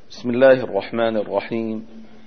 بسم الله الرحمن الرحيم.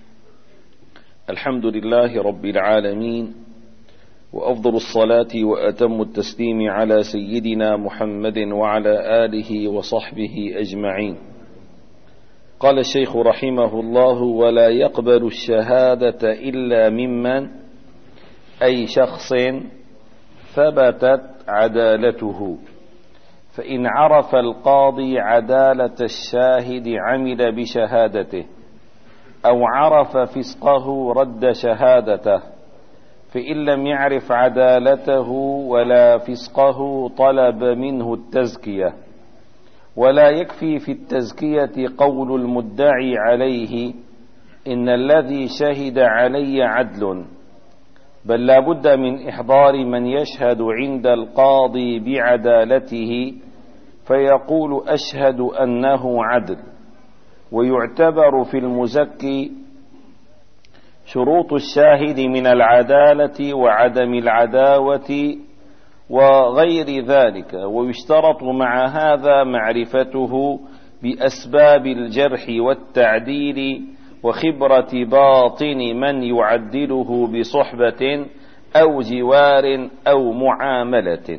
الحمد لله رب العالمين، وأفضل الصلاة وأتم التسليم على سيدنا محمد وعلى آله وصحبه أجمعين. قال الشيخ رحمه الله: ولا يقبل الشهادة إلا ممن أي شخص ثبتت عدالته، فإن عرف القاضي عدالة الشاهد عمل بشهادته، أو عرف فسقه رد شهادته، فإن لم يعرف عدالته ولا فسقه طلب منه التزكية. ولا يكفي في التزكية قول المدعي عليه إن الذي شهد علي عدل، بل لا بد من إحضار من يشهد عند القاضي بعدالته فيقول أشهد أنه عدل. ويعتبر في المزكي شروط الشاهد من العدالة وعدم العداوة وغير ذلك، ويشترط مع هذا معرفته بأسباب الجرح والتعديل وخبرة باطن من يعدله بصحبة أو جوار أو معاملة.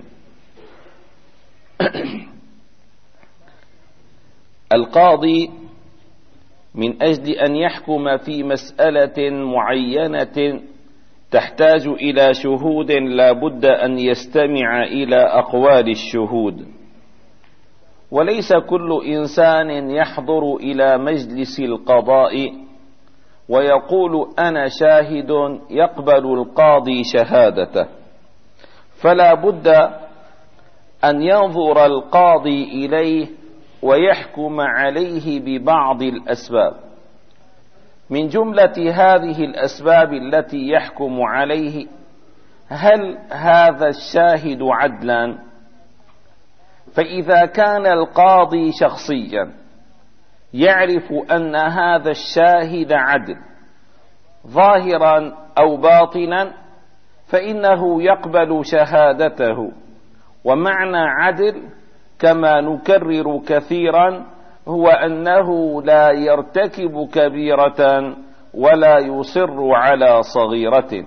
القاضي من أجل أن يحكم في مسألة معينة تحتاج إلى شهود لا بد أن يستمع إلى أقوال الشهود، وليس كل إنسان يحضر إلى مجلس القضاء ويقول أنا شاهد يقبل القاضي شهادته، فلا بد أن ينظر القاضي إليه ويحكم عليه ببعض الأسباب. من جملة هذه الأسباب التي يحكم عليه: هل هذا الشاهد عدلا؟ فإذا كان القاضي شخصيا يعرف أن هذا الشاهد عدل ظاهرا أو باطنا فإنه يقبل شهادته. ومعنى عدل كما نكرر كثيرا هو أنه لا يرتكب كبيرة ولا يصر على صغيرة.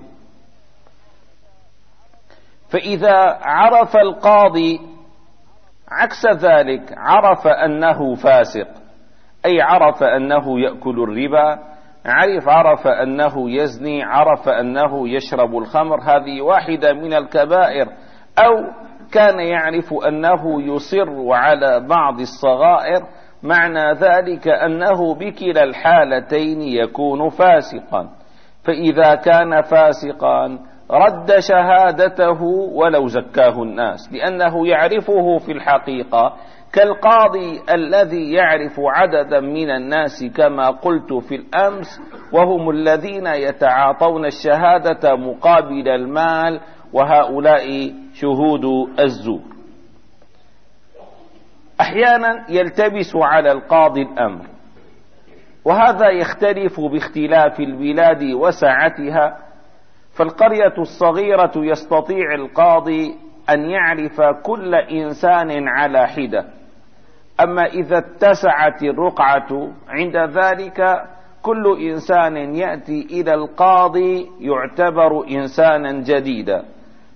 فإذا عرف القاضي عكس ذلك، عرف أنه فاسق، أي عرف أنه يأكل الربا، عرف أنه يزني، عرف أنه يشرب الخمر، هذه واحدة من الكبائر، أو كان يعرف أنه يصر على بعض الصغائر، معنى ذلك أنه بكلا الحالتين يكون فاسقا. فإذا كان فاسقا رد شهادته ولو زكاه الناس، لأنه يعرفه في الحقيقة كالقاضي الذي يعرف عددا من الناس كما قلت في الأمس، وهم الذين يتعاطون الشهادة مقابل المال، وهؤلاء شهود الزور. أحيانا يلتبس على القاضي الأمر، وهذا يختلف باختلاف البلاد وسعتها. فالقرية الصغيرة يستطيع القاضي أن يعرف كل إنسان على حدة، أما إذا اتسعت الرقعة عند ذلك كل إنسان يأتي إلى القاضي يعتبر إنسانا جديدا.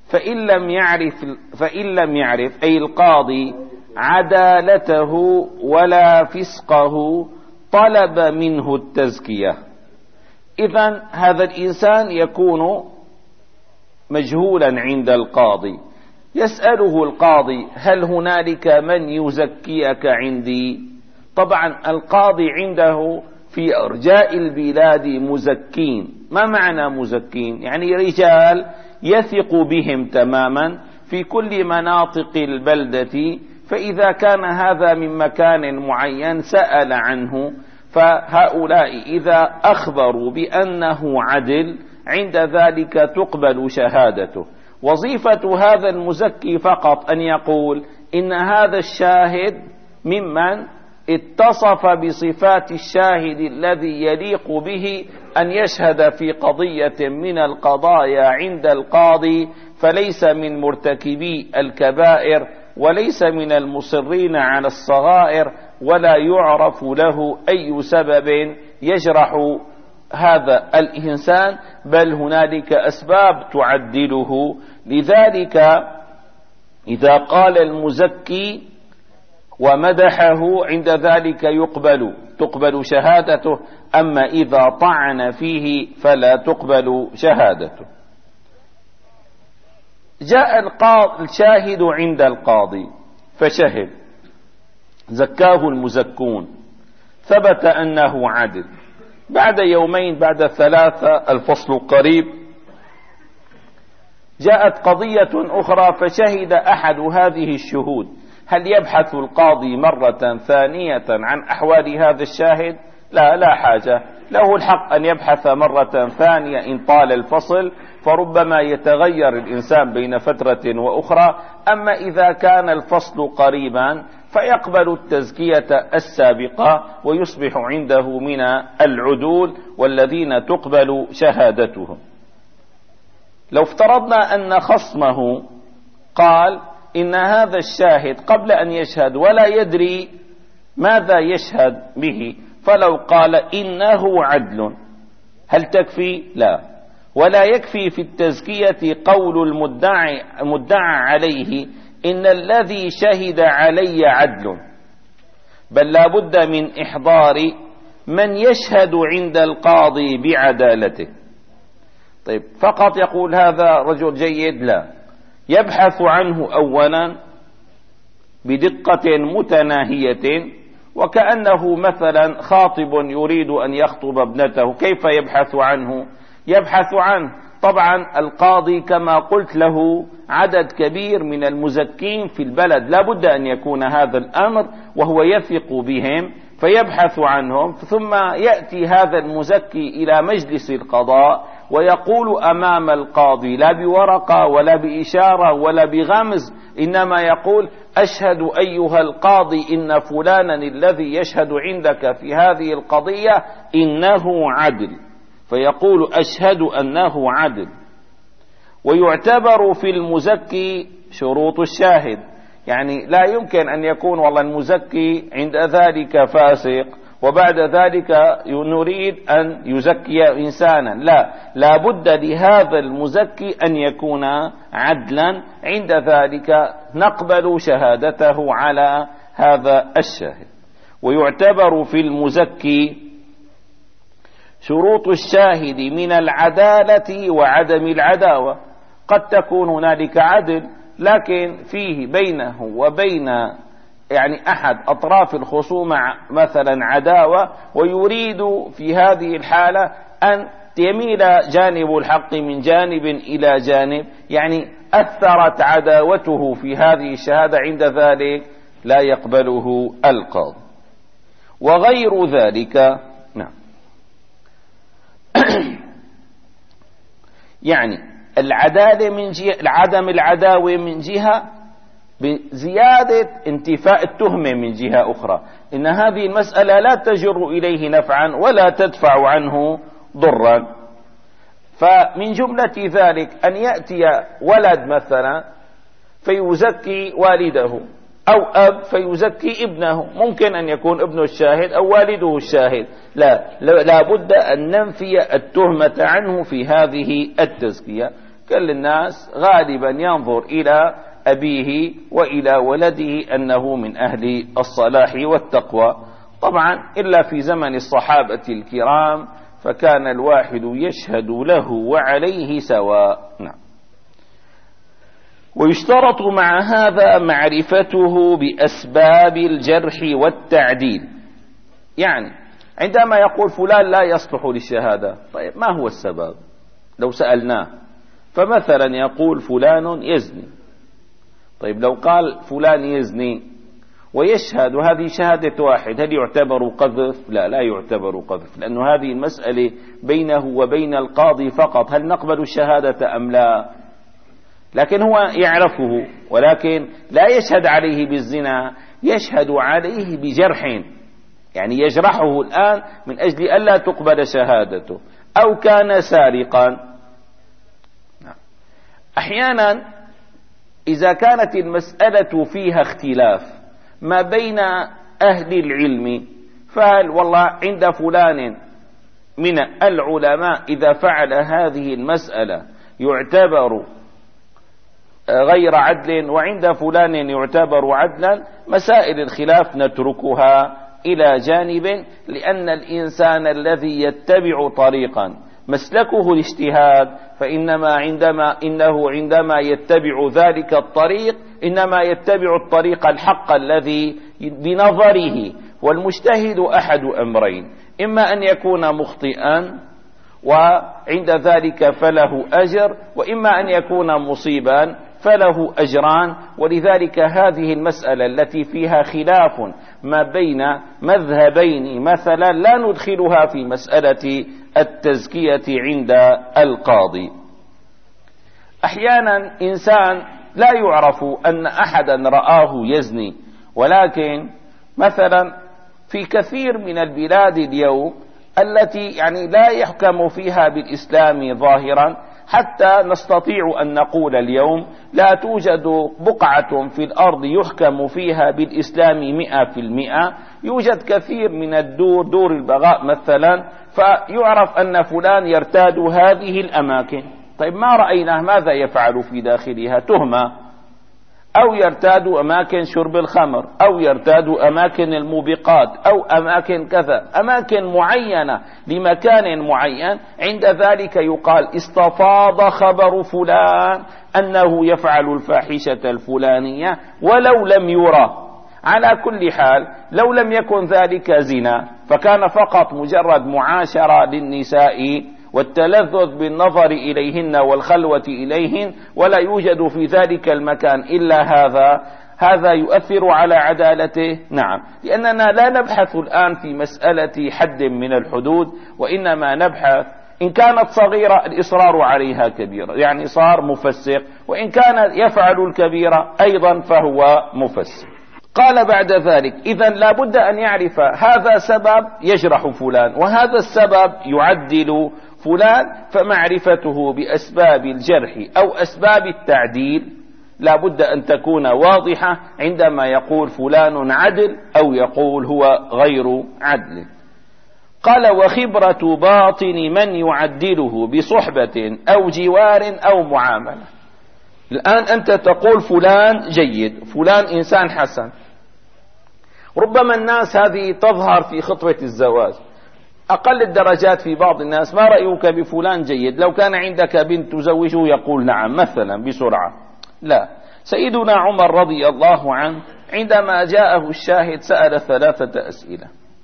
فإن لم يعرف أي القاضي عدالته ولا فسقه طلب منه التزكية. إذن هذا الإنسان يكون مجهولا عند القاضي، يسأله القاضي: هل هنالك من يزكيك عندي؟ طبعا القاضي عنده في أرجاء البلاد مزكين. ما معنى مزكين؟ يعني رجال يثق بهم تماما في كل مناطق البلدة، فإذا كان هذا من مكان معين سأل عنه، فهؤلاء إذا أخبروا بأنه عدل عند ذلك تقبل شهادته. وظيفة هذا المزكي فقط أن يقول إن هذا الشاهد ممن اتصف بصفات الشاهد الذي يليق به أن يشهد في قضية من القضايا عند القاضي، فليس من مرتكبي الكبائر وليس من المصرين على الصغائر، ولا يعرف له أي سبب يجرح هذا الإنسان، بل هنالك أسباب تعدله. لذلك إذا قال المزكي ومدحه عند ذلك تقبل شهادته، أما إذا طعن فيه فلا تقبل شهادته. جاء الشاهد عند القاضي فشهد، زكاه المزكون، ثبت أنه عدل. بعد يومين، بعد 3، الفصل قريب، جاءت قضية أخرى فشهد أحد هذه الشهود. هل يبحث القاضي مرة ثانية عن أحوال هذا الشاهد؟ لا حاجة له، الحق أن يبحث مرة ثانية إن طال الفصل، فربما يتغير الإنسان بين فترة وأخرى. أما إذا كان الفصل قريبا فيقبل التزكية السابقة ويصبح عنده من العدول والذين تقبل شهادتهم. لو افترضنا أن خصمه قال إن هذا الشاهد قبل أن يشهد ولا يدري ماذا يشهد به، فلو قال إنه عدل، هل تكفي؟ لا. ولا يكفي في التزكية قول المدعى عليه إن الذي شهد علي عدل، بل لا بد من إحضار من يشهد عند القاضي بعدالته. طيب، فقط يقول هذا رجل جيد؟ لا، يبحث عنه أولا بدقة متناهية، وكأنه مثلا خاطب يريد أن يخطب ابنته، كيف يبحث عنه؟ يبحث عنه طبعا القاضي كما قلت له عدد كبير من المزكين في البلد، لا بد أن يكون هذا الأمر وهو يثق بهم، فيبحث عنهم. ثم يأتي هذا المزكي إلى مجلس القضاء ويقول أمام القاضي، لا بورقة ولا بإشارة ولا بغمز، إنما يقول: أشهد أيها القاضي إن فلانا الذي يشهد عندك في هذه القضية إنه عدل، فيقول: أشهد أنه عدل. ويعتبر في المزكي شروط الشاهد، يعني لا يمكن أن يكون والله المزكي عند ذلك فاسق وبعد ذلك نريد أن يزكي إنسانا، لا بد لهذا المزكي أن يكون عدلا، عند ذلك نقبل شهادته على هذا الشاهد. ويعتبر في المزكي شروط الشاهد من العدالة وعدم العداوة، قد تكون هنالك عدل لكن فيه بينه وبين يعني أحد أطراف الخصومة مثلا عداوة، ويريد في هذه الحالة أن يميل جانب الحق من جانب إلى جانب، يعني أثرت عداوته في هذه الشهادة، عند ذلك لا يقبله القاضي. وغير ذلك، نعم يعني العدالة من جهة، عدم العداوة من جهة، بزيادة انتفاء التهمة من جهة أخرى، إن هذه المسألة لا تجر إليه نفعا ولا تدفع عنه ضرا. فمن جملة ذلك أن يأتي ولد مثلا فيزكي والده، أو أب فيزكي ابنه، ممكن أن يكون ابنه الشاهد أو والده الشاهد، لا بد أن ننفي التهمة عنه في هذه التزكية. كل الناس غالبا ينظر إلى أبيه وإلى ولده أنه من أهل الصلاح والتقوى، طبعا إلا في زمن الصحابة الكرام فكان الواحد يشهد له وعليه سواء. نعم. ويشترط مع هذا معرفته بأسباب الجرح والتعديل، يعني عندما يقول فلان لا يصلح للشهادة، طيب ما هو السبب؟ لو سألناه، فمثلا يقول فلان يزني، طيب لو قال فلان يزني ويشهد وهذه شهادة واحد، هل يعتبر قذف؟ لا يعتبر قذف، لأن هذه المسألة بينه وبين القاضي فقط، هل نقبل الشهادة أم لا؟ لكن هو يعرفه ولكن لا يشهد عليه بالزنا، يشهد عليه بجرح، يعني يجرحه الآن من أجل ألا تقبل شهادته، أو كان سارقا. أحيانا إذا كانت المسألة فيها اختلاف ما بين أهل العلم، فهل والله عند فلان من العلماء إذا فعل هذه المسألة يعتبر غير عدل، وعند فلان يعتبر عدلا؟ مسائل الخلاف نتركها إلى جانب، لأن الإنسان الذي يتبع طريقا مسلكه الاجتهاد إنه عندما يتبع ذلك الطريق إنما يتبع الطريق الحق الذي بنظره. والمجتهد أحد أمرين: إما أن يكون مخطئا وعند ذلك فله أجر، وإما أن يكون مصيبا فله أجران. ولذلك هذه المسألة التي فيها خلاف ما بين مذهبين مثلا لا ندخلها في مسألة التزكية عند القاضي. أحيانا إنسان لا يعرف أن أحدا رآه يزني، ولكن مثلا في كثير من البلاد اليوم التي لا يحكم فيها بالإسلام ظاهرا، حتى نستطيع أن نقول اليوم لا توجد بقعة في الأرض يحكم فيها بالإسلام 100%. يوجد كثير من دور البغاء مثلا، فيعرف أن فلان يرتاد هذه الأماكن. طيب ما رأيناه ماذا يفعل في داخلها؟ تهمة، أو يرتاد أماكن شرب الخمر، أو يرتاد أماكن الموبقات، أو أماكن كذا، أماكن معينة لمكان معين. عند ذلك يقال استفاض خبر فلان أنه يفعل الفاحشة الفلانية ولو لم يرى. على كل حال لو لم يكن ذلك زنا فكان فقط مجرد معاشرة للنساء والتلذذ بالنظر إليهن والخلوة إليهن، ولا يوجد في ذلك المكان إلا هذا يؤثر على عدالته؟ نعم، لأننا لا نبحث الآن في مسألة حد من الحدود، وإنما نبحث إن كانت صغيرة الإصرار عليها كبيرة، صار مفسق، وإن كان يفعل الكبيرة أيضا فهو مفسق. قال بعد ذلك: إذن لا بد أن يعرف هذا سبب يجرح فلان، وهذا السبب يعدل فلان، فمعرفته بأسباب الجرح أو أسباب التعديل لا بد أن تكون واضحة عندما يقول فلان عدل أو يقول هو غير عدل. قال: وخبرة باطن من يعدله بصحبة أو جوار أو معاملة. الآن أنت تقول فلان جيد، فلان إنسان حسن، ربما الناس هذه تظهر في خطوة الزواج، أقل الدرجات في بعض الناس: ما رأيك بفلان جيد؟ لو كان عندك بنت تزوجه يقول نعم مثلا بسرعة. لا، سيدنا عمر رضي الله عنه عندما جاءه الشاهد سأل 3 أسئلة،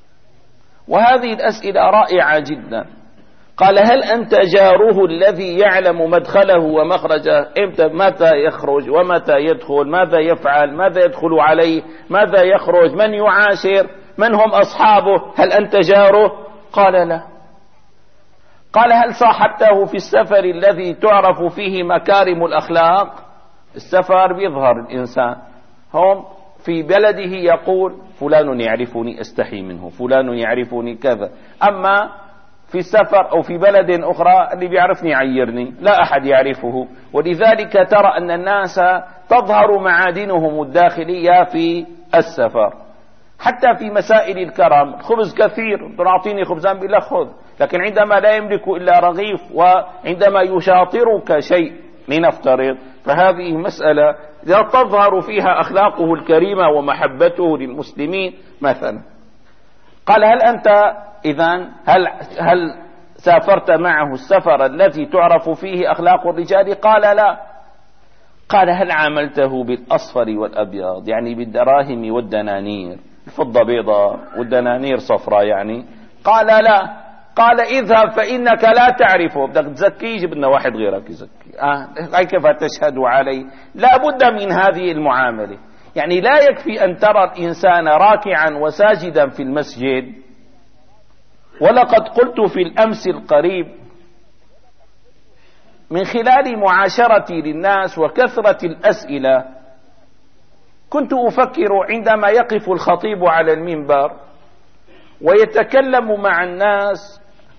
وهذه الأسئلة رائعة جدا. قال: هل أنت جاره الذي يعلم مدخله ومخرجه؟ متى يخرج ومتى يدخل، ماذا يفعل، ماذا يدخل عليه، ماذا يخرج، من يعاشر، من هم أصحابه؟ هل أنت جاره؟ قال: لا. قال: هل صاحبته في السفر الذي تعرف فيه مكارم الأخلاق؟ السفر بيظهر الإنسان، هم في بلده يقول فلان يعرفني أستحي منه، فلان يعرفني كذا. أما في السفر أو في بلد أخرى اللي بيعرفني يعيرني، لا أحد يعرفه. ولذلك ترى أن الناس تظهر معادنهم الداخلية في السفر. حتى في مسائل الكرم، خبز كثير تعطيني خبزان بالله خذ، لكن عندما لا يملك إلا رغيف، وعندما يشاطرك شيء لنفترض، فهذه مسألة لا تظهر فيها أخلاقه الكريمة ومحبته للمسلمين مثلا. قال: هل أنت إذن هل سافرت معه السفر الذي تعرف فيه أخلاق الرجال؟ قال: لا. قال: هل عاملته بالأصفر والأبيض، بالدراهم والدنانير، الفضة بيضاء والدنانير صفراء قال: لا. قال: اذهب فإنك لا تعرفه، بدك تزكيه جبنا واحد غيرك يزكي. كيف تشهد عليه؟ لا بد من هذه المعاملة. لا يكفي أن ترى الإنسان راكعا وساجدا في المسجد. ولقد قلت في الأمس القريب من خلال معاشرتي للناس وكثرة الأسئلة، كنت أفكر عندما يقف الخطيب على المنبر ويتكلم مع الناس،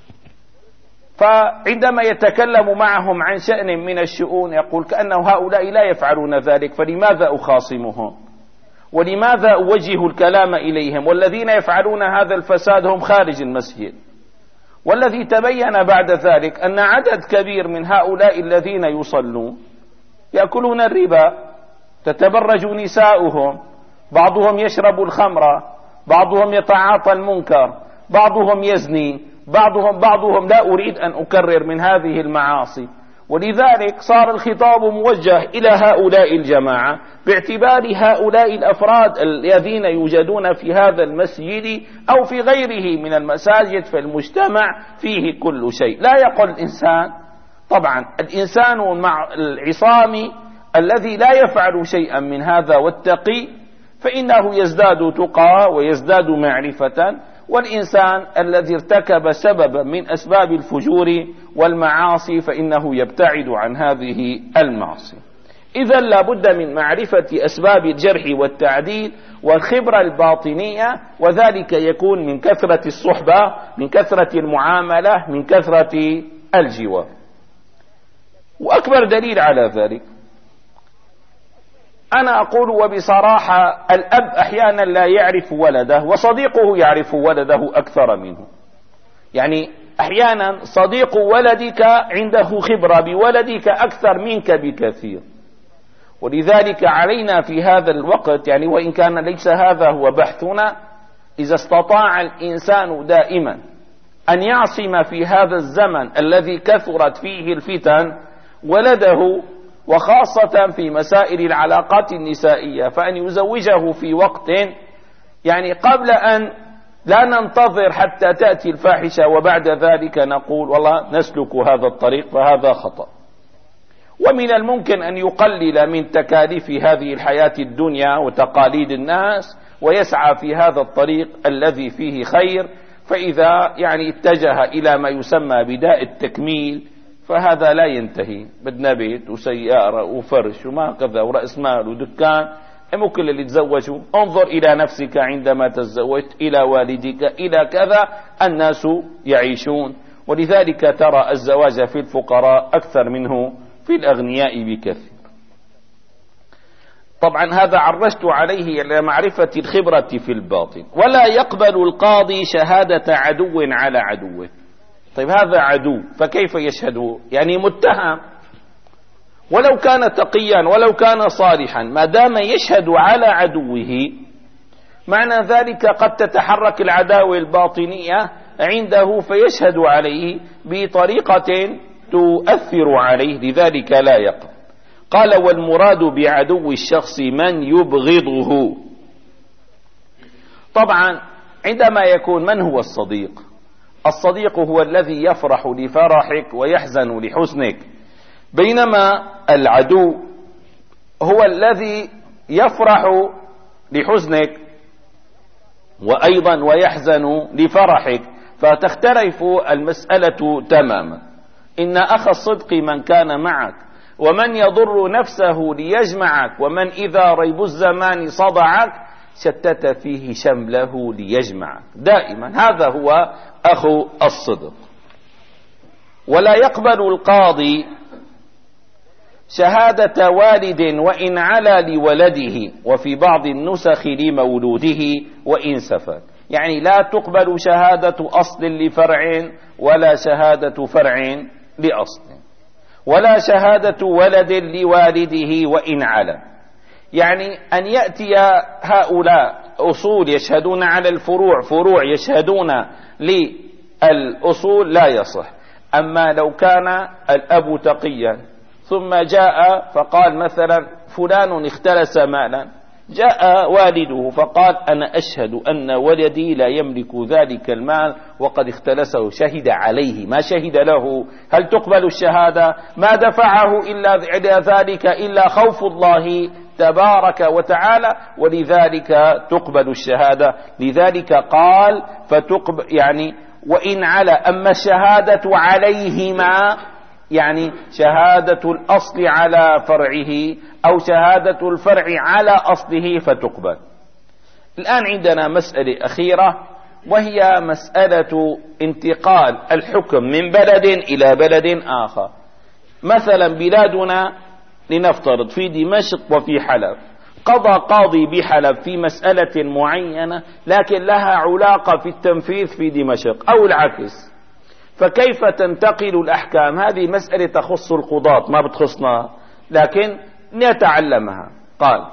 فعندما يتكلم معهم عن شأن من الشؤون يقول كأنه هؤلاء لا يفعلون ذلك، فلماذا أخاصمهم؟ ولماذا أوجه الكلام إليهم؟ والذين يفعلون هذا الفساد هم خارج المسجد. والذي تبين بعد ذلك أن عدد كبير من هؤلاء الذين يصلون يأكلون الربا، تتبرج نساؤهم، بعضهم يشرب الخمر، بعضهم يتعاطى المنكر، بعضهم يزني، بعضهم لا أريد أن أكرر من هذه المعاصي. ولذلك صار الخطاب موجه إلى هؤلاء الجماعة باعتبار هؤلاء الأفراد الذين يوجدون في هذا المسجد أو في غيره من المساجد، فالمجتمع فيه كل شيء. لا يقل الإنسان، طبعا الإنسان مع العصام الذي لا يفعل شيئا من هذا والتقي فإنه يزداد تقى ويزداد معرفة، والإنسان الذي ارتكب سببا من أسباب الفجور والمعاصي فإنه يبتعد عن هذه المعاصي. إذا لابد من معرفة أسباب الجرح والتعديل والخبرة الباطنية، وذلك يكون من كثرة الصحبة، من كثرة المعاملة، من كثرة الجوار. وأكبر دليل على ذلك أنا أقول وبصراحة، الأب أحيانا لا يعرف ولده وصديقه يعرف ولده أكثر منه. يعني أحيانا صديق ولدك عنده خبرة بولدك أكثر منك بكثير. ولذلك علينا في هذا الوقت، يعني وإن كان ليس هذا هو بحثنا، إذا استطاع الإنسان دائما أن يعصم في هذا الزمن الذي كثرت فيه الفتن ولده، وخاصة في مسائل العلاقات النسائية، فأن يزوجه في وقت يعني قبل أن لا ننتظر حتى تأتي الفاحشة وبعد ذلك نقول والله نسلك هذا الطريق فهذا خطأ. ومن الممكن أن يقلل من تكاليف هذه الحياة الدنيا وتقاليد الناس ويسعى في هذا الطريق الذي فيه خير، فإذا يعني اتجه إلى ما يسمى بداء التكميل فهذا لا ينتهي. بدنا بيت وسيارة وفرش وما كذا ورأس مال ودكان، ممكن اللي تزوجوا. انظر إلى نفسك عندما تزوجت، إلى والدك، إلى كذا. الناس يعيشون، ولذلك ترى الزواج في الفقراء أكثر منه في الأغنياء بكثير. طبعا هذا عرجت عليه لمعرفة الخبرة في الباطن. ولا يقبل القاضي شهادة عدو على عدوه. طيب هذا عدو فكيف يشهد؟ يعني متهم، ولو كان تقيا ولو كان صالحا، ما دام يشهد على عدوه معنى ذلك قد تتحرك العداوة الباطنية عنده فيشهد عليه بطريقة تؤثر عليه، لذلك لا يقبل. قال والمراد بعدو الشخص من يبغضه. طبعا عندما يكون من هو الصديق؟ الصديق هو الذي يفرح لفرحك ويحزن لحزنك، بينما العدو هو الذي يفرح لحزنك وأيضا ويحزن لفرحك، فتختلف المسألة تماما. إن أخ الصدق من كان معك، ومن يضر نفسه ليجمعك، ومن إذا ريب الزمان صدعك شتت فيه شمله ليجمعك. دائما هذا هو أخو الصدق. ولا يقبل القاضي شهادة والد وإن علا لولده، وفي بعض النسخ لمولوده وإن سفك. يعني لا تقبل شهادة أصل لفرع، ولا شهادة فرع لأصل، ولا شهادة ولد لوالده وإن علا. يعني أن يأتي هؤلاء أصول يشهدون على الفروع، فروع يشهدون للأصول، لا يصح. أما لو كان الأب تقيا ثم جاء فقال مثلا فلان اختلس مالا، جاء والده فقال أنا أشهد أن ولدي لا يملك ذلك المال وقد اختلسه، شهد عليه ما شهد له. هل تقبل الشهادة؟ ما دفعه إلا ذلك إلا خوف الله تبارك وتعالى، ولذلك تقبل الشهادة. لذلك قال فتقبل يعني وإن علا. أما الشهادة عليهما يعني شهادة الأصل على فرعه أو شهادة الفرع على أصله فتقبل. الآن عندنا مسألة أخيرة، وهي مسألة انتقال الحكم من بلد إلى بلد آخر. مثلا بلادنا لنفترض في دمشق وفي حلب، قضى قاضي بحلب في مسألة معينة لكن لها علاقة في التنفيذ في دمشق أو العكس، فكيف تنتقل الأحكام؟ هذه مسألة تخص القضاة ما بتخصنا، لكن نتعلمها. قال: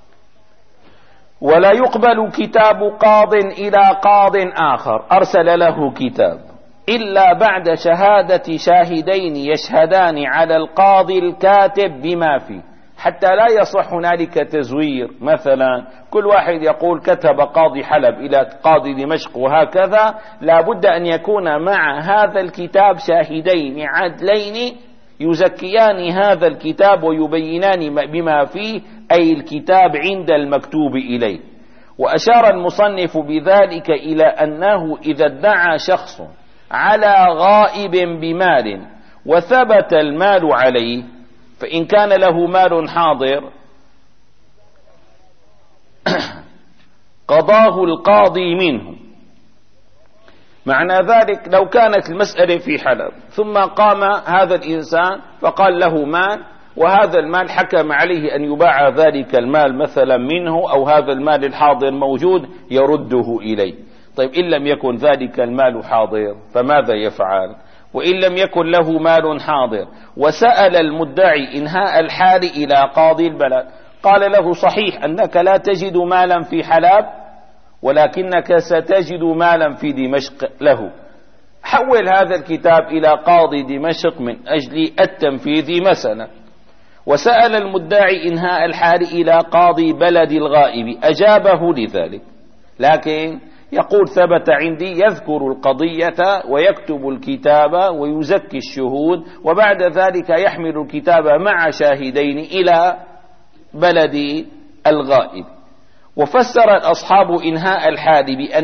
ولا يقبل كتاب قاض إلى قاض آخر أرسل له كتاب إلا بعد شهادة شاهدين يشهدان على القاضي الكاتب بما فيه، حتى لا يصح هنالك تزوير. مثلا كل واحد يقول كتب قاضي حلب إلى قاضي دمشق وهكذا، لا بد أن يكون مع هذا الكتاب شاهدين عدلين يزكيان هذا الكتاب ويبينان بما فيه، أي الكتاب عند المكتوب إليه. وأشار المصنف بذلك إلى أنه إذا ادعى شخص على غائب بمال وثبت المال عليه، فإن كان له مال حاضر قضاه القاضي منه. معنى ذلك لو كانت المسألة في حلب ثم قام هذا الإنسان فقال له مال، وهذا المال حكم عليه أن يباع ذلك المال مثلا منه، أو هذا المال الحاضر موجود يرده إليه. طيب إن لم يكن ذلك المال حاضر فماذا يفعل؟ وإن لم يكن له مال حاضر وسأل المدعي إنهاء الحال إلى قاضي البلد، قال له صحيح أنك لا تجد مالا في حلب ولكنك ستجد مالا في دمشق له، حول هذا الكتاب إلى قاضي دمشق من أجل التنفيذ مثلا. وسأل المدعي إنهاء الحال إلى قاضي بلد الغائب، أجابه لذلك، لكن يقول ثبت عندي، يذكر القضية ويكتب الكتاب ويزكي الشهود، وبعد ذلك يحمل الكتاب مع شاهدين إلى بلد الغائب. وفسر الأصحاب إنهاء الحال بأن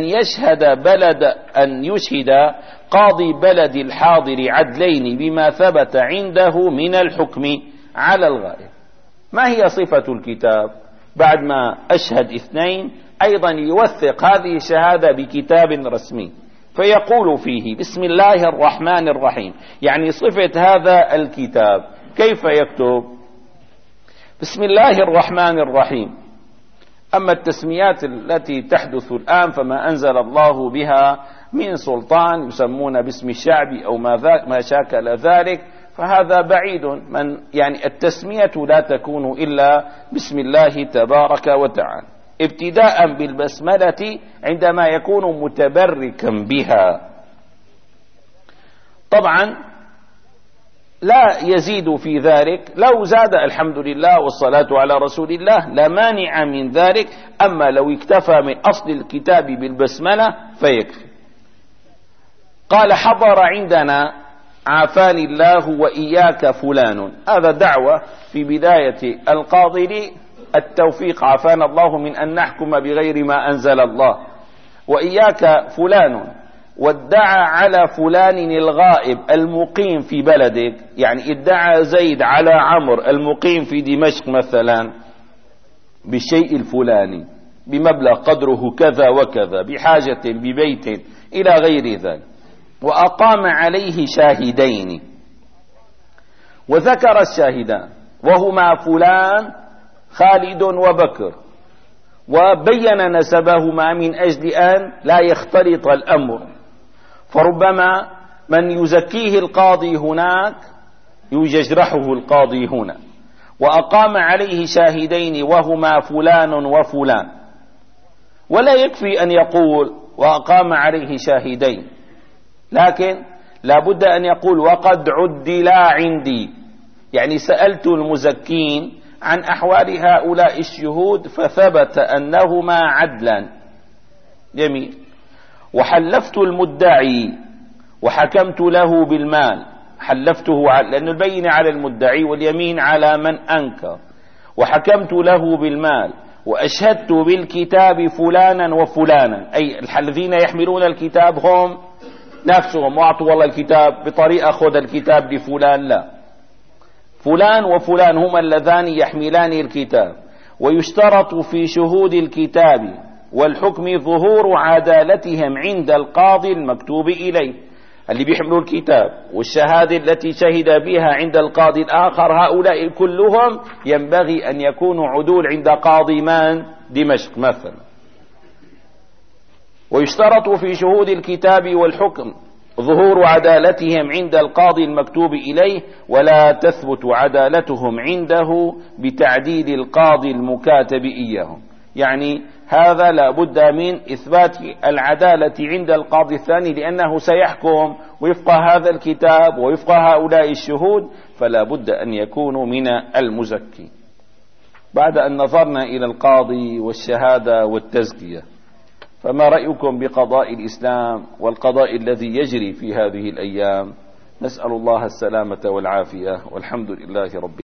يشهد قاضي بلد الحاضر عدلين بما ثبت عنده من الحكم على الغائب. ما هي صفة الكتاب؟ بعد ما أشهد اثنين أيضا يوثق هذه الشهادة بكتاب رسمي، فيقول فيه بسم الله الرحمن الرحيم، يعني صفة هذا الكتاب كيف يكتب؟ بسم الله الرحمن الرحيم. أما التسميات التي تحدث الآن فما أنزل الله بها من سلطان، يسمون باسم الشعب أو ما شاكل ذلك، فهذا بعيد، يعني التسمية لا تكون إلا بسم الله تبارك وتعالى، ابتداء بالبسملة عندما يكون متبركا بها. طبعا لا يزيد في ذلك، لو زاد الحمد لله والصلاة على رسول الله لا مانع من ذلك، أما لو اكتفى من أصل الكتاب بالبسملة فيكفي. قال: حضر عندنا عافاني الله وإياك فلان. هذا دعوة في بداية القاضي التوفيق، عافانا الله من أن نحكم بغير ما أنزل الله، وإياك فلان، وادعى على فلان الغائب المقيم في بلدك، يعني ادعى زيد على عمرو المقيم في دمشق مثلا بالشيء الفلاني بمبلغ قدره كذا وكذا، بحاجة ببيت إلى غير ذلك، وأقام عليه شاهدين، وذكر الشاهدان وهما فلان خالد وبكر، وبين نسبهما من أجل أن لا يختلط الأمر، فربما من يزكيه القاضي هناك يجرحه القاضي هنا. وأقام عليه شاهدين وهما فلان وفلان، ولا يكفي أن يقول وأقام عليه شاهدين، لكن لا بد أن يقول وقد عدلا عندي، يعني سألت المزكين عن أحوال هؤلاء الشهود فثبت أنهما عدلا. جميل. وحلفت المدعي وحكمت له بالمال، حلفته لأن البينة على المدعي واليمين على من أنكر، وحكمت له بالمال، وأشهدت بالكتاب فلانا وفلانا، أي الذين يحملون الكتاب هم نفسهم، واعطوا والله الكتاب بطريقة خذ الكتاب لفلان، لا، فلان وفلان هما اللذان يحملان الكتاب. ويشترط في شهود الكتاب والحكم ظهور عدالتهم عند القاضي المكتوب إليه. اللي بيحملوا الكتاب والشهادة التي شهد بها عند القاضي الآخر، هؤلاء كلهم ينبغي أن يكونوا عدول عند قاضي دمشق مثلا. ويشترط في شهود الكتاب والحكم ظهور عدالتهم عند القاضي المكتوب إليه، ولا تثبت عدالتهم عنده بتعديل القاضي المكاتب إياهم. يعني هذا لا بد من إثبات العدالة عند القاضي الثاني، لأنه سيحكم وفق هذا الكتاب ووفق هؤلاء الشهود، فلا بد أن يكونوا من المزكي. بعد أن نظرنا إلى القاضي والشهادة والتزكية، فما رأيكم بقضاء الإسلام والقضاء الذي يجري في هذه الأيام؟ نسأل الله السلامة والعافية، والحمد لله رب